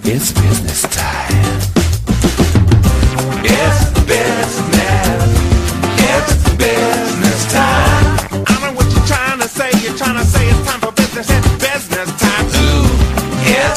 It's business time. It's business. It's business time. I know what you're trying to say. You're trying to say it's time for business. It's business time. Ooh, it's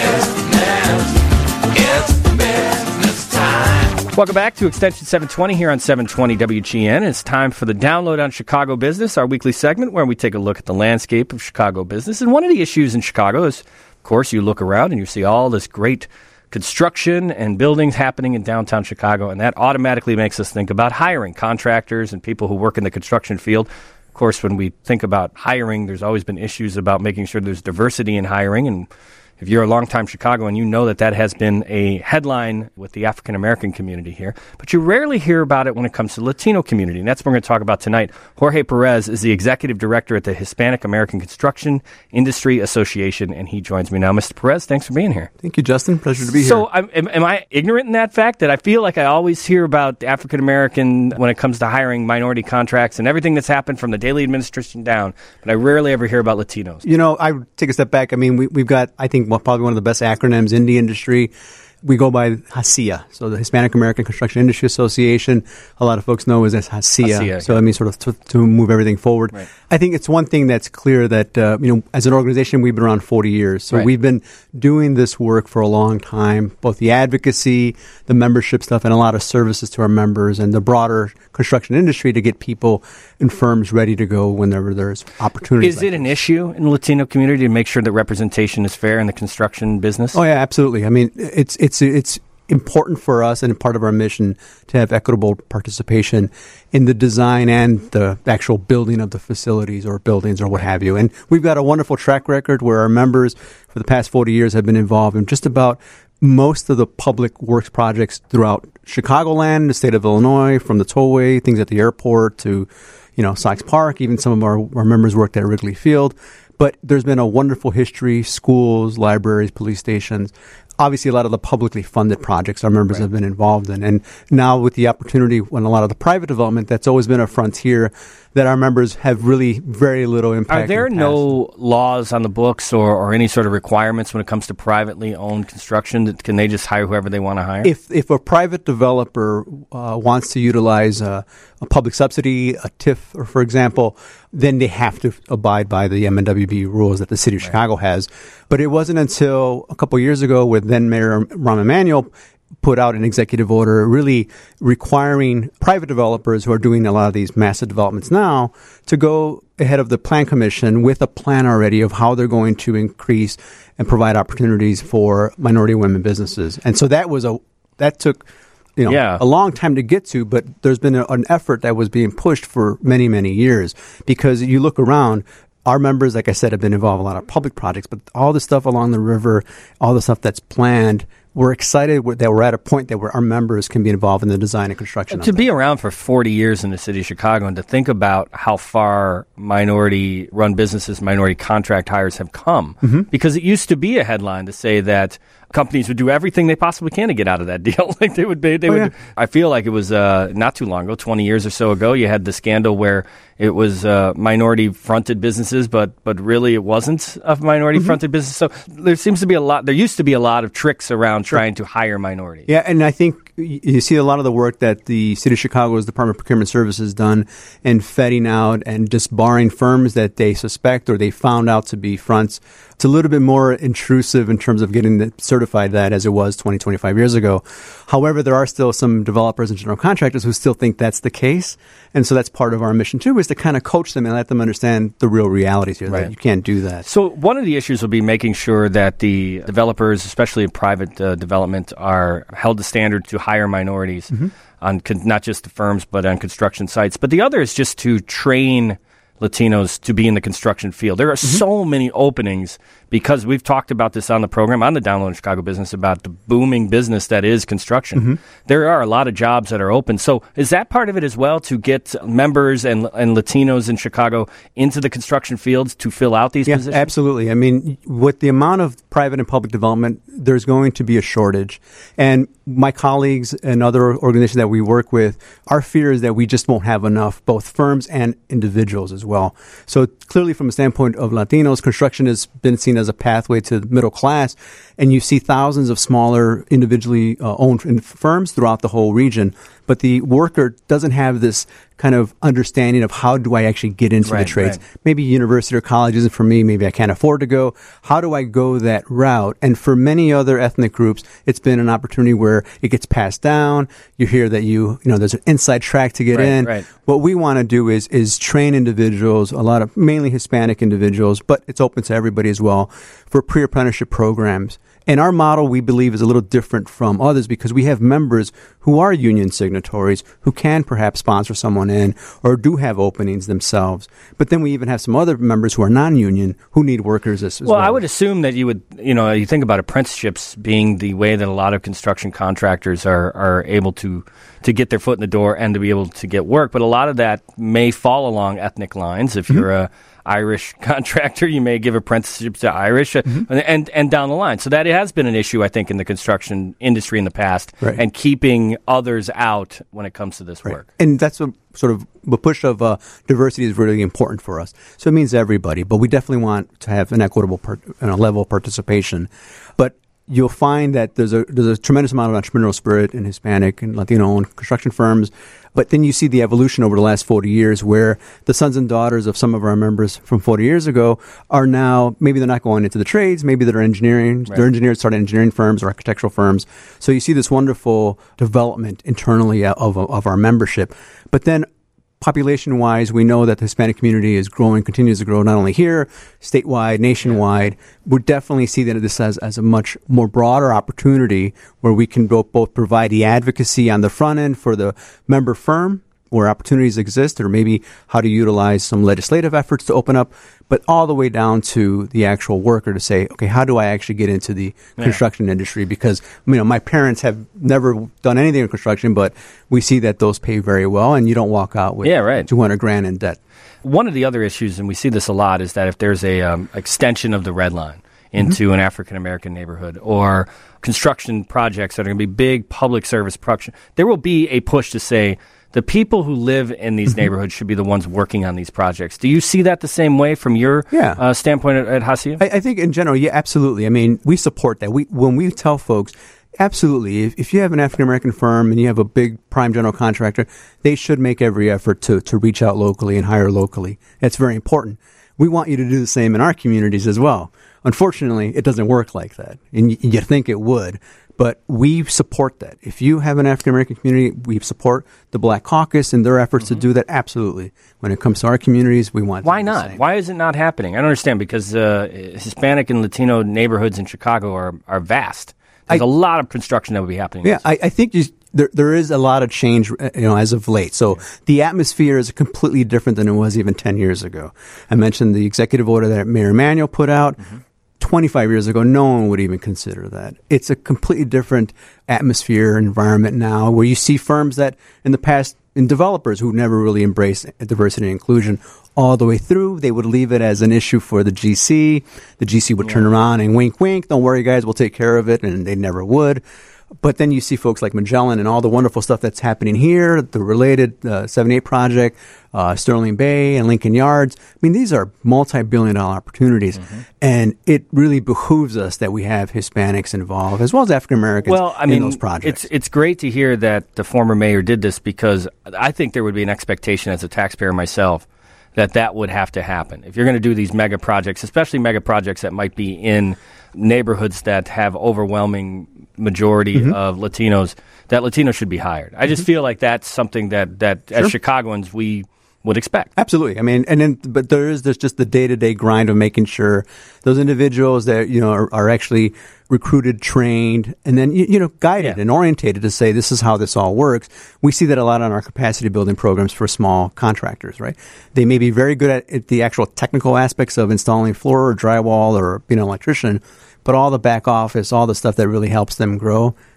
business. It's business time. Welcome back to Extension 720 here on 720 WGN. It's time for the Download on Chicago Business, our weekly segment where we take a look at the landscape of Chicago business. And one of the issues in Chicago is, of course, you look around and you see all this great construction and buildings happening in downtown Chicago, and that automatically makes us think about hiring contractors and people who work in the construction field. Of course, when we think about hiring, there's always been issues about making sure there's diversity in hiring, and if you're a longtime Chicagoan, you know that that has been a headline with the African-American community here. But you rarely hear about it when it comes to the Latino community, and that's what we're going to talk about tonight. Jorge Perez is the executive director at the Hispanic American Construction Industry Association, and he joins me now. Mr. Perez, thanks for being here. Thank you, Justin. Pleasure to be here. So am I ignorant in that fact that I feel like I always hear about African-American when it comes to hiring minority contracts and everything that's happened from the Daley administration down, but I rarely ever hear about Latinos. You know, I take a step back. I mean, we've got, I think, probably one of the best acronyms in the industry. We go by HACIA, so the Hispanic American Construction Industry Association. A lot of folks know it as HACIA. So, I mean, sort of to move everything forward. Right. I think it's one thing that's clear that, as an organization, we've been around 40 years. So we've been doing this work for a long time, both the advocacy, the membership stuff, and a lot of services to our members and the broader construction industry to get people and firms ready to go whenever there's opportunities. Is it an issue in the Latino community to make sure that representation is fair in the construction business? Oh, yeah, absolutely. I mean, it's important for us and part of our mission to have equitable participation in the design and the actual building of the facilities or buildings or what have you. And we've got a wonderful track record where our members for the past 40 years have been involved in just about most of the public works projects throughout Chicagoland, the state of Illinois, from the tollway, things at the airport to, Sykes Park. Even some of our members worked at Wrigley Field. But there's been a wonderful history, schools, libraries, police stations. Obviously, a lot of the publicly funded projects our members have been involved in. And now with the opportunity when a lot of the private development, that's always been a frontier that our members have really very little impact. Are there no laws on the books or any sort of requirements when it comes to privately owned construction? Can they just hire whoever they want to hire? If a private developer wants to utilize a public subsidy, a TIF, or for example, then they have to abide by the MNWB rules that the city of Chicago has. But it wasn't until a couple of years ago with then Mayor Rahm Emanuel put out an executive order really requiring private developers who are doing a lot of these massive developments now to go ahead of the Plan Commission with a plan already of how they're going to increase and provide opportunities for minority women businesses. And so that took a long time to get to, but there's been an effort that was being pushed for many, many years because you look around. Our members, like I said, have been involved in a lot of public projects, but all the stuff along the river, all the stuff that's planned, we're excited that we're at a point that where our members can be involved in the design and construction. To be around for 40 years in the city of Chicago and to think about how far minority-run businesses, minority contract hires have come, because it used to be a headline to say that companies would do everything they possibly can to get out of that deal. Like they would. I feel like it was not too long ago, 20 years or so ago, you had the scandal where it was minority-fronted businesses, but really it wasn't a minority-fronted business. So there used to be a lot of tricks around trying to hire minorities. Yeah, and I think you see a lot of the work that the City of Chicago's Department of Procurement Services has done in vetting out and just barring firms that they suspect or they found out to be fronts. It's a little bit more intrusive in terms of getting certified that as it was 20, 25 years ago. However, there are still some developers and general contractors who still think that's the case. And so that's part of our mission, too, is to kind of coach them and let them understand the real realities here, that you can't do that. So one of the issues will be making sure that the developers, especially in private development, are held to standard to hire minorities on not just the firms, but on construction sites. But the other is just to train Latinos to be in the construction field. There are so many openings because we've talked about this on the program, on the Download in Chicago Business, about the booming business that is construction. There are a lot of jobs that are open. So is that part of it as well, to get members and Latinos in Chicago into the construction fields to fill out these positions? Absolutely. I mean, with the amount of private and public development, there's going to be a shortage. And my colleagues and other organizations that we work with, our fear is that we just won't have enough, both firms and individuals as well. So clearly from a standpoint of Latinos, construction has been seen as as a pathway to the middle class. And you see thousands of smaller individually owned firms throughout the whole region. But the worker doesn't have this kind of understanding of how do I actually get into the trades. Right. Maybe university or college isn't for me. Maybe I can't afford to go. How do I go that route? And for many other ethnic groups, it's been an opportunity where it gets passed down. You hear that there's an inside track to get in. Right. What we want to do is train individuals, a lot of mainly Hispanic individuals, but it's open to everybody as well, for pre-apprenticeship programs. And our model, we believe, is a little different from others because we have members who are union signatories who can perhaps sponsor someone in or do have openings themselves. But then we even have some other members who are non-union who need workers as well. Well, I would assume that you would, you think about apprenticeships being the way that a lot of construction contractors are able to get their foot in the door and to be able to get work. But a lot of that may fall along ethnic lines. If you're a Irish contractor, you may give apprenticeships to Irish and down the line. So that has been an issue, I think, in the construction industry in the past, and keeping others out when it comes to this work. And that's a sort of the push of diversity is really important for us. So it means everybody, but we definitely want to have an equitable level of participation. But you'll find that there's a tremendous amount of entrepreneurial spirit in Hispanic and Latino-owned construction firms. But then you see the evolution over the last 40 years where the sons and daughters of some of our members from 40 years ago are now, maybe they're not going into the trades, maybe they're engineering. They're engineers, started engineering firms or architectural firms. So you see this wonderful development internally of our membership. But then population-wise, we know that the Hispanic community is growing, continues to grow, not only here, statewide, nationwide. We definitely see that this as a much more broader opportunity where we can both provide the advocacy on the front end for the member firm where opportunities exist, or maybe how to utilize some legislative efforts to open up, but all the way down to the actual worker to say, okay, how do I actually get into the construction industry? Because, my parents have never done anything in construction, but we see that those pay very well, and you don't walk out with $200,000 in debt. One of the other issues, and we see this a lot, is that if there's a extension of the red line into an African-American neighborhood or construction projects that are going to be big public service production, there will be a push to say, the people who live in these neighborhoods should be the ones working on these projects. Do you see that the same way from your standpoint at Hacienda? I think in general, absolutely. We support that. When we tell folks, absolutely, if you have an African-American firm and you have a big prime general contractor, they should make every effort to reach out locally and hire locally. That's very important. We want you to do the same in our communities as well. Unfortunately, it doesn't work like that, and you think it would. But we support that. If you have an African-American community, we support the Black Caucus and their efforts to do that. Absolutely. When it comes to our communities, we want Why not? Why is it not happening? I don't understand, because Hispanic and Latino neighborhoods in Chicago are vast. There's a lot of construction that would be happening. Yeah, I think there is a lot of change, as of late. So the atmosphere is completely different than it was even 10 years ago. I mentioned the executive order that Mayor Emanuel put out. 25 years ago, no one would even consider that. It's a completely different atmosphere, environment now, where you see firms that in the past, and developers who never really embraced diversity and inclusion all the way through, they would leave it as an issue for the GC. The GC would turn around and wink, wink, don't worry guys, we'll take care of it, and they never would. But then you see folks like Magellan and all the wonderful stuff that's happening here, the related 78 project, Sterling Bay and Lincoln Yards. These are multi-billion-dollar opportunities, and it really behooves us that we have Hispanics involved as well as African Americans in those projects. It's great to hear that the former mayor did this, because I think there would be an expectation as a taxpayer myself that would have to happen. If you're going to do these mega projects, especially mega projects that might be in neighborhoods that have overwhelming majority of Latinos, that Latinos should be hired. I just feel like that's something that as Chicagoans we would expect. Absolutely. But there's just the day-to-day grind of making sure those individuals that, are actually recruited, trained, and then, guided and orientated to say, this is how this all works. We see that a lot on our capacity building programs for small contractors, right? They may be very good at the actual technical aspects of installing floor or drywall or being an electrician, but all the back office, all the stuff that really helps them grow,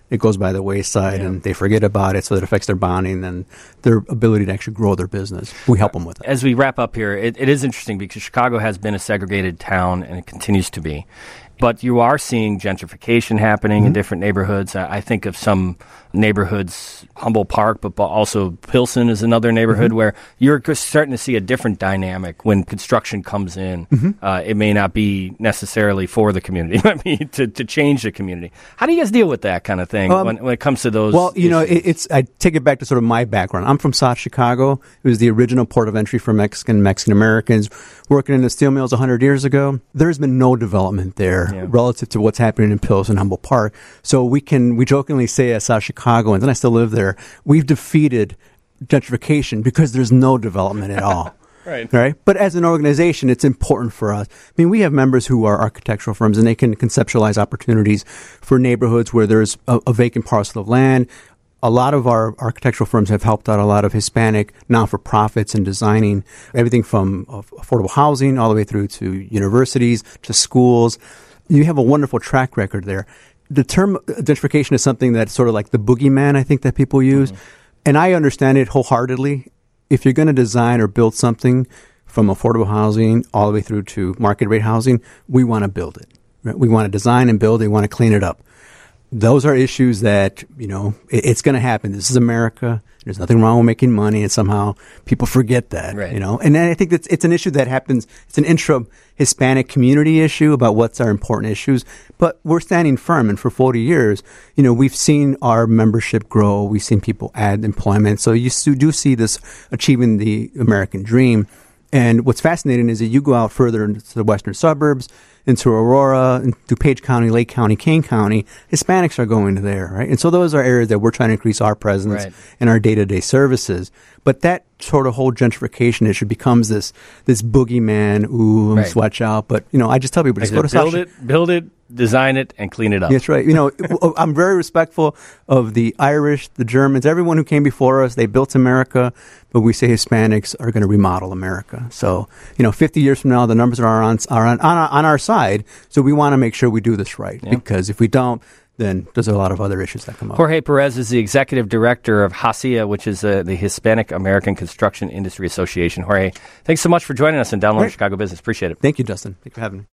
it goes by the wayside and they forget about it, so it affects their bonding and their ability to actually grow their business. We help them with it. As we wrap up here, it is interesting because Chicago has been a segregated town and it continues to be. But you are seeing gentrification happening in different neighborhoods. I think of some neighborhoods, Humboldt Park, but also Pilsen is another neighborhood where you're starting to see a different dynamic when construction comes in. It may not be necessarily for the community. It might be to change the community. How do you guys deal with that kind of thing when it comes to those issues? I take it back to sort of my background. I'm from South Chicago. It was the original port of entry for Mexican-Americans working in the steel mills 100 years ago. There's been no development there relative to what's happening in Pilsen and Humboldt Park. So we jokingly say as South Chicagoans, and I still live there, we've defeated gentrification because there's no development at all. Right. But as an organization, it's important for us. I mean, we have members who are architectural firms, and they can conceptualize opportunities for neighborhoods where there's a vacant parcel of land. A lot of our architectural firms have helped out a lot of Hispanic non-for-profits in designing everything from affordable housing all the way through to universities, to schools. You have a wonderful track record there. The term gentrification is something that's sort of like the boogeyman, I think, that people use. And I understand it wholeheartedly. If you're going to design or build something from affordable housing all the way through to market rate housing, we want to build it. Right? We want to design and build it. We want to clean it up. Those are issues that, it's going to happen. This is America. There's nothing wrong with making money, and somehow people forget that, And I think it's an issue that happens. It's an intra-Hispanic community issue about what's our important issues. But we're standing firm, and for 40 years, we've seen our membership grow. We've seen people add employment. So you do see this achieving the American dream. And what's fascinating is that you go out further into the western suburbs, into Aurora, into Page County, Lake County, Kane County, Hispanics are going to there, right? And so those are areas that we're trying to increase our presence in our day-to-day services. But that sort of whole gentrification issue becomes this boogeyman, let's watch out. But, I just tell people, just go to build it, design it, and clean it up. That's right. I'm very respectful of the Irish, the Germans, everyone who came before us. They built America, but we say Hispanics are going to remodel America. So, 50 years from now, the numbers are on our side. So we want to make sure we do this right, because if we don't, then there's a lot of other issues that come up. Jorge Perez is the executive director of HACIA, which is the Hispanic American Construction Industry Association. Jorge, thanks so much for joining us in Download Chicago Business. Appreciate it. Thank you, Justin. Thanks for having me.